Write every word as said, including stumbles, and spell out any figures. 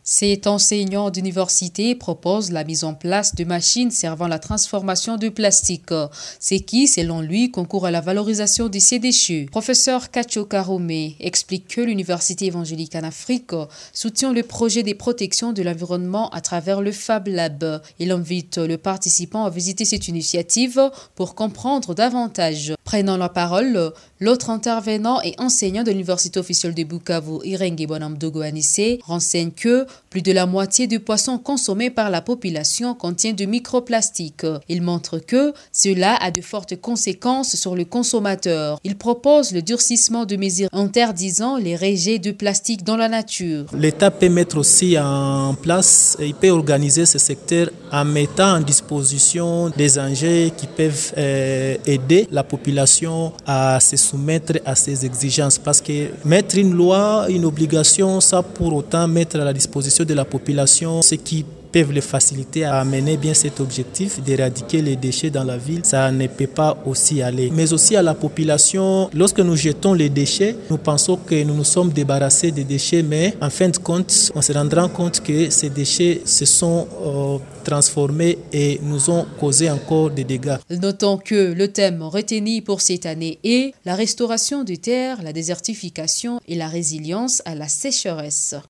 Cet enseignant d'université propose la mise en place de machines servant à la transformation de plastique, ce qui, selon lui, concourt à la valorisation de ces déchets. Professeur Kacho Karome explique que l'Université évangélique en Afrique soutient le projet de protection de l'environnement à travers le Fab Lab. Il invite le participant à visiter cette initiative pour comprendre davantage. Prenant la parole, l'autre intervenant et enseignant de l'Université officielle de Bukavu, Irenge Bonamdogo Anissé, renseigne que plus de la moitié du poisson consommé par la population contient du microplastique. Il montre que cela a de fortes conséquences sur le consommateur. Il propose le durcissement de mesures interdisant les rejets de plastique dans la nature. L'État peut mettre aussi en place, il peut organiser ce secteur en mettant en disposition des engins qui peuvent euh, aider la population à se soumettre à ces exigences. Parce que mettre une loi, une obligation, ça pour autant mettre à la disposition de la population ce qui peuvent les faciliter à mener bien cet objectif d'éradiquer les déchets dans la ville, ça ne peut pas aussi aller. Mais aussi à la population, lorsque nous jetons les déchets, nous pensons que nous nous sommes débarrassés des déchets, mais en fin de compte, on se rendra compte que ces déchets se sont euh, transformés et nous ont causé encore des dégâts. Notons que le thème retenu pour cette année est la restauration des terres, la désertification et la résilience à la sécheresse.